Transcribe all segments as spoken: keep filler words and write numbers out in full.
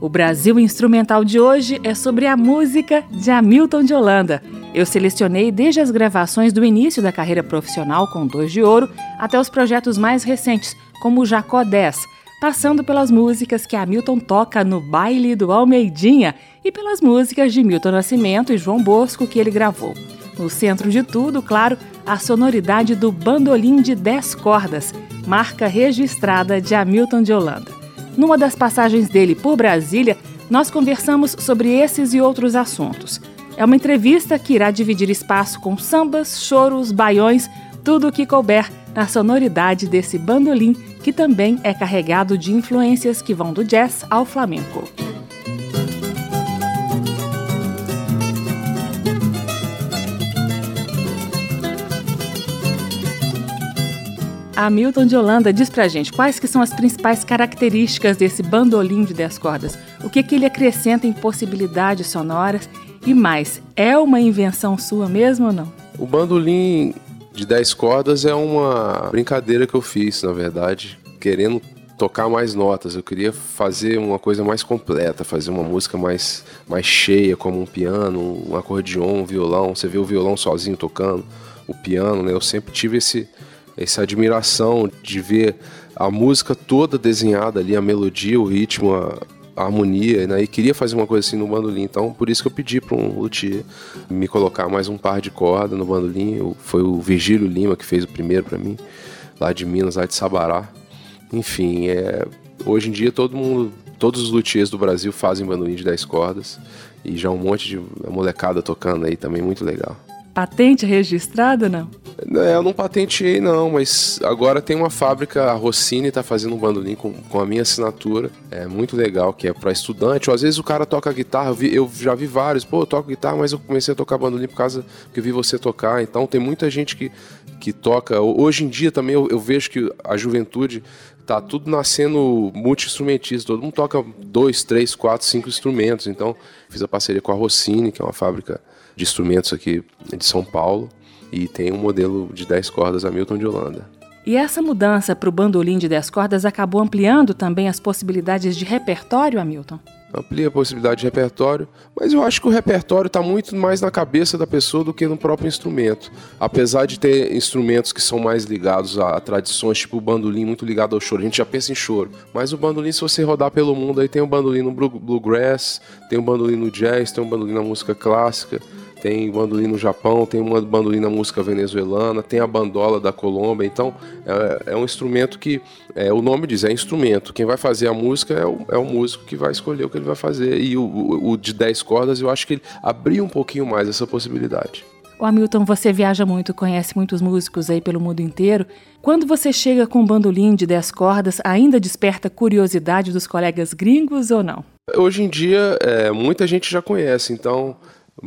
O Brasil Instrumental de hoje é sobre a música de Hamilton de Holanda. Eu selecionei desde as gravações do início da carreira profissional com Dois de Ouro até os projetos mais recentes, como o Jacó dez, passando pelas músicas que Hamilton toca no baile do Almeidinha e pelas músicas de Milton Nascimento e João Bosco que ele gravou. No centro de tudo, claro, a sonoridade do bandolim de dez cordas, marca registrada de Hamilton de Holanda. Numa das passagens dele por Brasília, nós conversamos sobre esses e outros assuntos. É uma entrevista que irá dividir espaço com sambas, choros, baiões, tudo o que couber na sonoridade desse bandolim, que também é carregado de influências que vão do jazz ao flamenco. Hamilton de Holanda, diz pra gente quais que são as principais características desse bandolim de dez cordas, o que, que ele acrescenta em possibilidades sonoras e mais, é uma invenção sua mesmo ou não? O bandolim de dez cordas é uma brincadeira que eu fiz, na verdade, querendo tocar mais notas. Eu queria fazer uma coisa mais completa, fazer uma música mais, mais cheia, como um piano, um acordeon, um violão. Você vê o violão sozinho tocando, o piano, né? Eu sempre tive esse... essa admiração de ver a música toda desenhada ali, a melodia, o ritmo, a, a harmonia, né? E queria fazer uma coisa assim no bandolim, então por isso que eu pedi para um luthier me colocar mais um par de corda no bandolim. Eu, foi o Virgílio Lima que fez o primeiro para mim, lá de Minas, lá de Sabará. Enfim, é, hoje em dia todo mundo, todos os luthiers do Brasil fazem bandolim de dez cordas e já um monte de molecada tocando aí também, muito legal. Patente registrada, não? É, eu não patenteei não, mas agora tem uma fábrica, a Rossini está fazendo um bandolim com, com a minha assinatura, é muito legal, que é para estudante, ou às vezes o cara toca guitarra, eu, vi, eu já vi vários, pô, eu toco guitarra, mas eu comecei a tocar bandolim por causa que eu vi você tocar, então tem muita gente que, que toca, hoje em dia também eu, eu vejo que a juventude tá tudo nascendo multi-instrumentista, todo mundo toca dois, três, quatro, cinco instrumentos, então fiz a parceria com a Rossini, que é uma fábrica de instrumentos aqui de São Paulo, e tem um modelo de dez cordas Hamilton de Holanda. E essa mudança para o bandolim de dez cordas acabou ampliando também as possibilidades de repertório, Hamilton? Amplia a possibilidade de repertório, mas eu acho que o repertório está muito mais na cabeça da pessoa do que no próprio instrumento. Apesar de ter instrumentos que são mais ligados a tradições, tipo o bandolim muito ligado ao choro, a gente já pensa em choro. Mas o bandolim, se você rodar pelo mundo, aí tem o bandolim no bluegrass, tem o bandolim no jazz, tem o bandolim na música clássica, tem bandolim no Japão, tem uma bandolim na música venezuelana, tem a bandola da Colômbia. Então é, é um instrumento que, é, o nome diz, é instrumento. Quem vai fazer a música é o, é o músico que vai escolher o que ele vai fazer. E o, o, o de dez cordas, eu acho que ele abriu um pouquinho mais essa possibilidade. Ô Hamilton, você viaja muito, conhece muitos músicos aí pelo mundo inteiro. Quando você chega com um bandolim de dez cordas, ainda desperta curiosidade dos colegas gringos ou não? Hoje em dia, é, muita gente já conhece, então...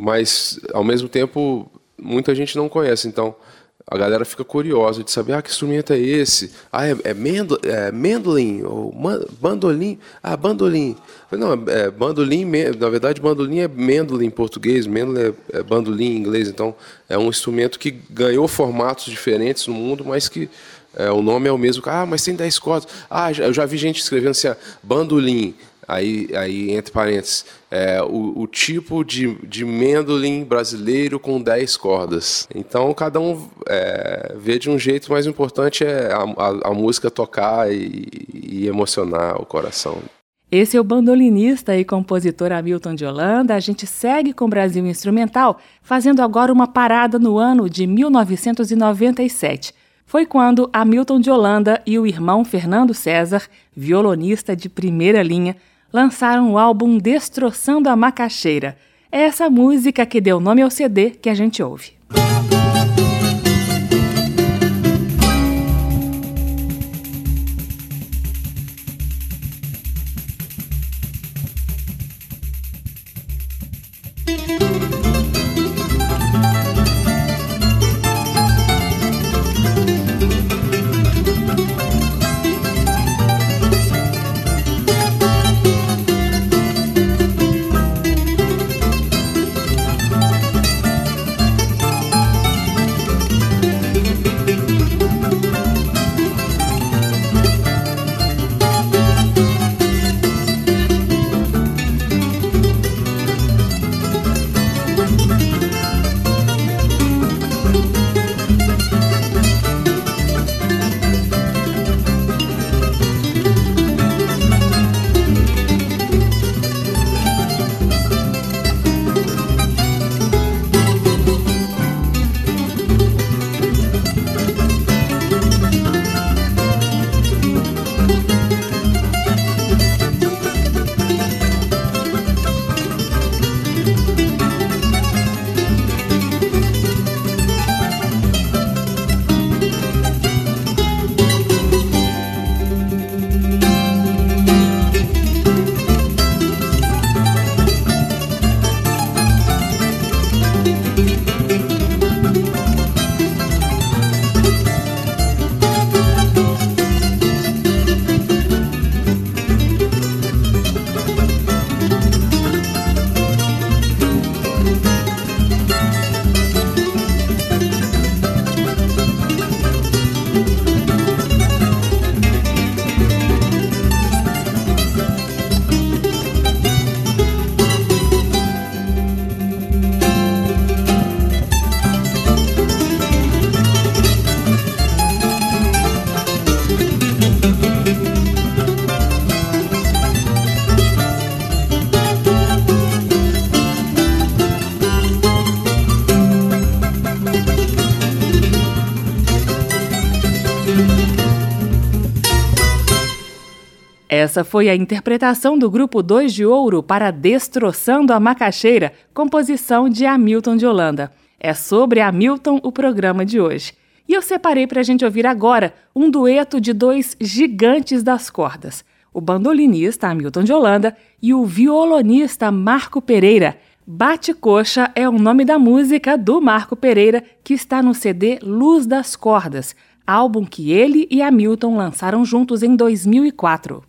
mas ao mesmo tempo muita gente não conhece, então a galera fica curiosa de saber, ah, que instrumento é esse? Ah, é, é, mendo, é mandolin, ou man, bandolim, ah, bandolim. Não, é bandolim, na verdade bandolim é mandolin em português, mandolin é, é bandolim em inglês, então é um instrumento que ganhou formatos diferentes no mundo, mas que é, o nome é o mesmo. Ah, mas tem dez cordas. Ah, eu já vi gente escrevendo assim, ah, bandolim. Aí, aí, entre parênteses, é, o, o tipo de, de mandolin brasileiro com dez cordas. Então, cada um é, vê de um jeito, mas o importante é a, a, a música tocar e, e emocionar o coração. Esse é o bandolinista e compositor Hamilton de Holanda. A gente segue com o Brasil Instrumental, fazendo agora uma parada no ano de mil novecentos e noventa e sete. Foi quando Hamilton de Holanda e o irmão Fernando César, violonista de primeira linha, lançaram o álbum Destroçando a Macaxeira. É essa música que deu nome ao C D que a gente ouve. Essa foi a interpretação do Grupo dois de Ouro para Destroçando a Macaxeira, composição de Hamilton de Holanda. É sobre Hamilton o programa de hoje. E eu separei para a gente ouvir agora um dueto de dois gigantes das cordas, o bandolinista Hamilton de Holanda e o violonista Marco Pereira. Bate-Coxa é o nome da música do Marco Pereira, que está no C D Luz das Cordas, álbum que ele e Hamilton lançaram juntos em dois mil e quatro.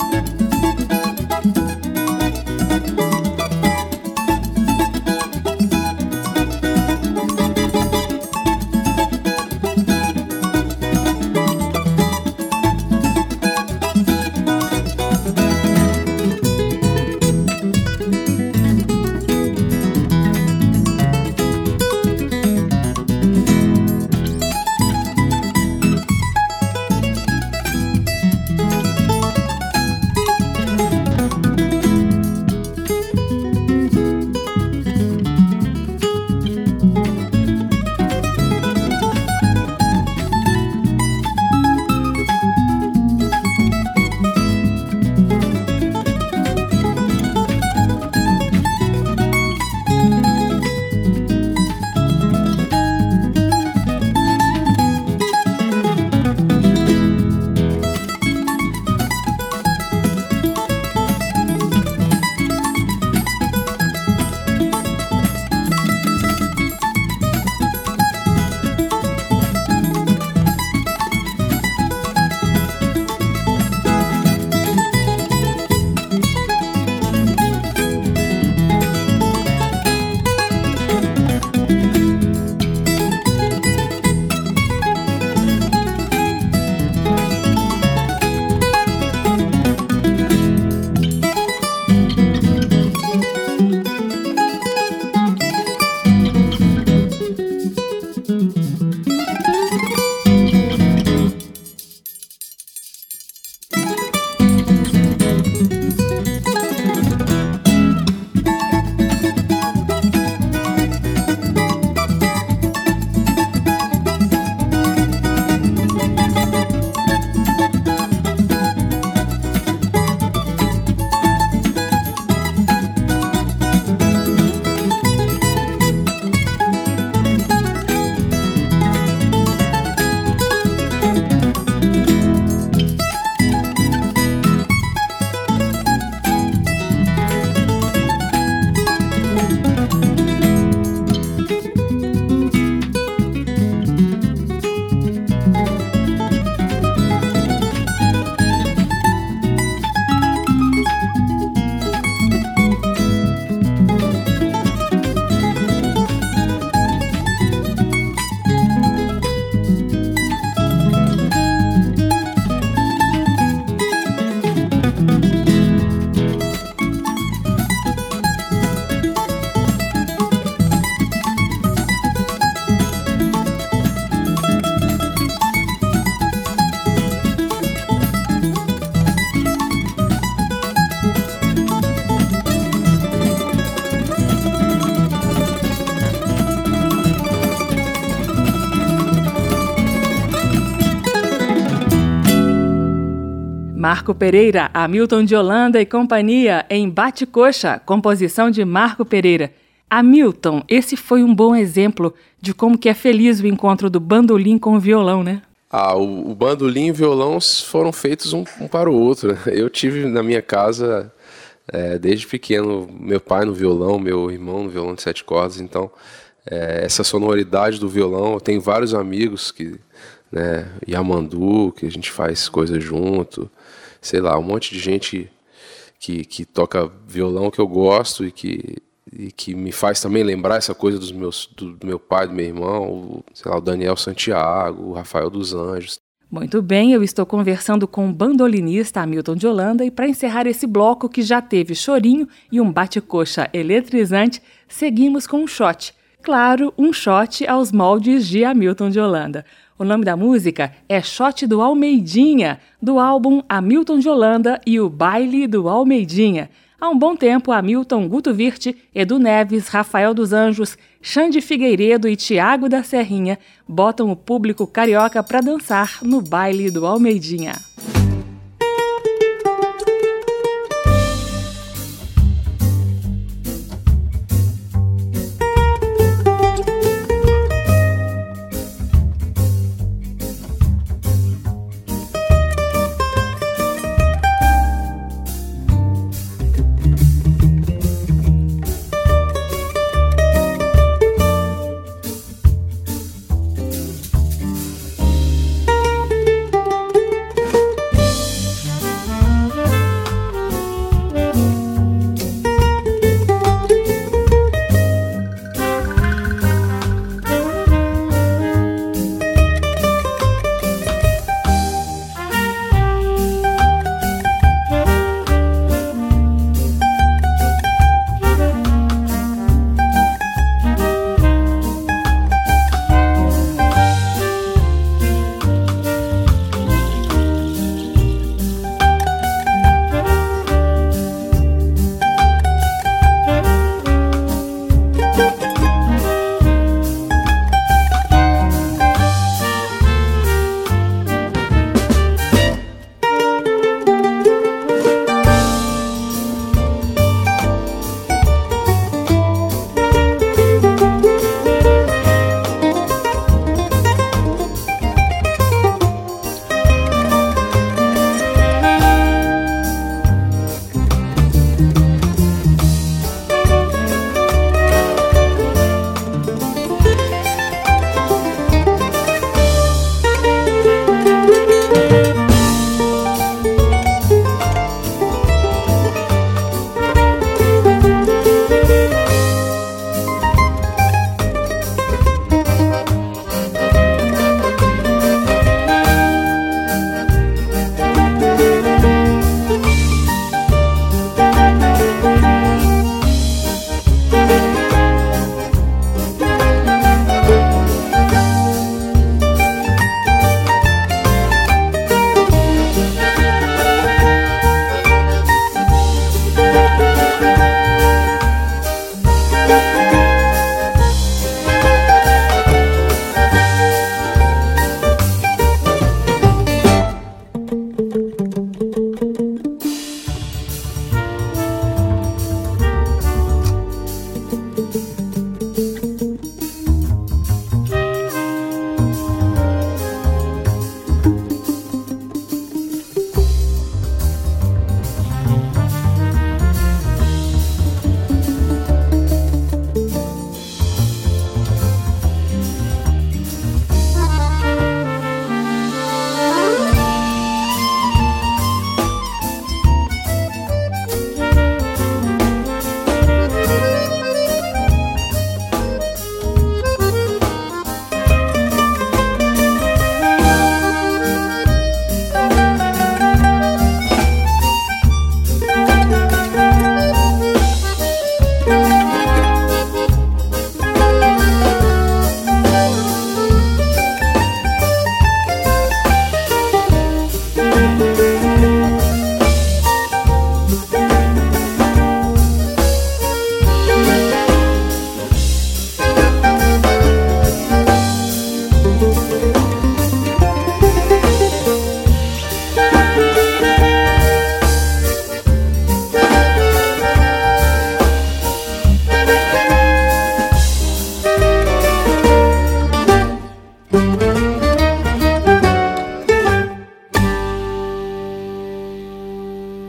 Marco Pereira, Hamilton de Holanda e companhia em Bate-Coxa, composição de Marco Pereira. Hamilton, esse foi um bom exemplo de como que é feliz o encontro do bandolim com o violão, né? Ah, o, o bandolim e o violão foram feitos um, um para o outro. Eu tive na minha casa, é, desde pequeno, meu pai no violão, meu irmão no violão de sete cordas, então é, essa sonoridade do violão, eu tenho vários amigos que, né, Yamandu, que a gente faz coisa junto, sei lá, um monte de gente que, que toca violão que eu gosto e que, e que me faz também lembrar essa coisa dos meus, do, do meu pai, do meu irmão, o, sei lá, o Daniel Santiago, o Rafael dos Anjos. Muito bem, eu estou conversando com o bandolinista Hamilton de Holanda e para encerrar esse bloco que já teve chorinho e um bate-coxa eletrizante, seguimos com um shot. Claro, um shot aos moldes de Hamilton de Holanda. O nome da música é Shot do Almeidinha, do álbum Hamilton de Holanda e o Baile do Almeidinha. Há um bom tempo, Hamilton, Guto Virte, Edu Neves, Rafael dos Anjos, Xande Figueiredo e Tiago da Serrinha botam o público carioca para dançar no Baile do Almeidinha.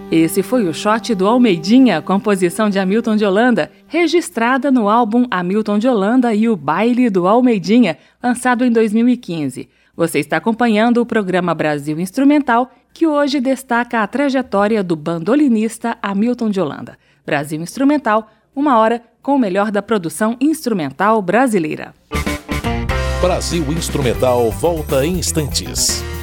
Esse foi o shot do Almeidinha, composição de Hamilton de Holanda, registrada no álbum Hamilton de Holanda e o Baile do Almeidinha, lançado em dois mil e quinze. Você está acompanhando o programa Brasil Instrumental, que hoje destaca a trajetória do bandolinista Hamilton de Holanda. Brasil Instrumental, uma hora com o melhor da produção instrumental brasileira. Brasil Instrumental volta em instantes.